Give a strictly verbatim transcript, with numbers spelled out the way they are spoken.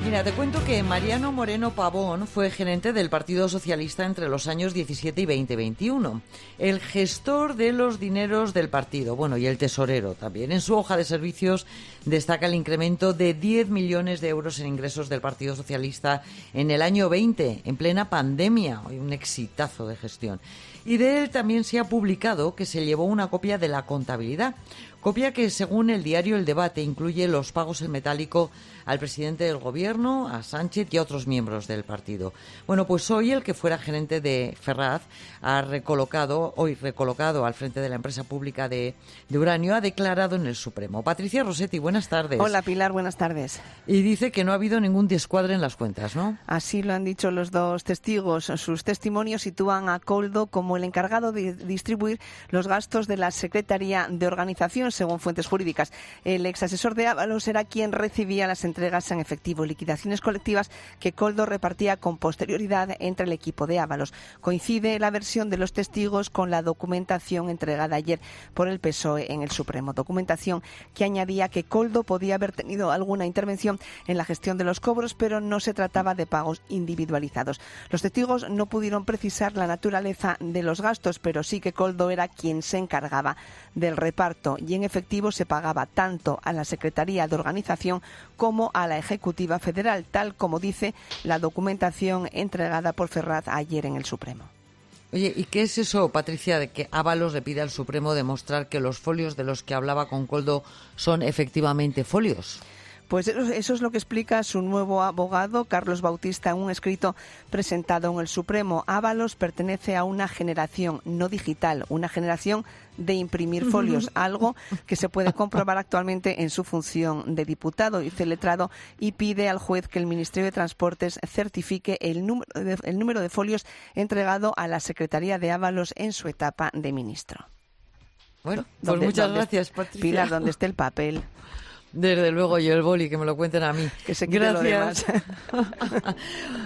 Mira, te cuento que Mariano Moreno Pavón fue gerente del Partido Socialista entre los años diecisiete y veinte veintiuno. El gestor de los dineros del partido, bueno, y el tesorero también. En su hoja de servicios destaca el incremento de diez millones de euros en ingresos del Partido Socialista en el año veinte, en plena pandemia. Un exitazo de gestión. Y de él también se ha publicado que se llevó una copia de la contabilidad. Copia que, según el diario El Debate, incluye los pagos en metálico al presidente del Gobierno, a Sánchez y a otros miembros del partido. Bueno, pues hoy el que fuera gerente de Ferraz ha recolocado, hoy recolocado al frente de la empresa pública de, de uranio, ha declarado en el Supremo. Patricia Rossetti, buenas tardes. Hola, Pilar, buenas tardes. Y dice que no ha habido ningún descuadre en las cuentas, ¿no? Así lo han dicho los dos testigos. Sus testimonios sitúan a Koldo como el encargado de distribuir los gastos de la Secretaría de Organización, según fuentes jurídicas. El ex asesor de Ábalos era quien recibía las entregas en efectivo, liquidaciones colectivas que Koldo repartía con posterioridad entre el equipo de Ábalos. Coincide la versión de los testigos con la documentación entregada ayer por el P S O E en el Supremo. Documentación que añadía que Koldo podía haber tenido alguna intervención en la gestión de los cobros, pero no se trataba de pagos individualizados. Los testigos no pudieron precisar la naturaleza de los gastos, pero sí que Koldo era quien se encargaba del reparto y en efectivo se pagaba tanto a la Secretaría de Organización como a la Ejecutiva Federal, tal como dice la documentación entregada por Ferraz ayer en el Supremo. Oye, ¿y qué es eso, Patricia, de que Ábalos le pide al Supremo demostrar que los folios de los que hablaba con Koldo son efectivamente folios? Pues eso es lo que explica su nuevo abogado, Carlos Bautista, en un escrito presentado en el Supremo. Ábalos pertenece a una generación no digital, una generación de imprimir folios, algo que se puede comprobar actualmente en su función de diputado y letrado, y pide al juez que el Ministerio de Transportes certifique el número de, el número de folios entregado a la Secretaría de Ábalos en su etapa de ministro. Bueno, pues ¿Dónde, muchas dónde, gracias, Patricia. Pilar, ¿dónde esté el papel? Desde luego, yo el boli, que me lo cuenten a mí. Que se quite lo demás.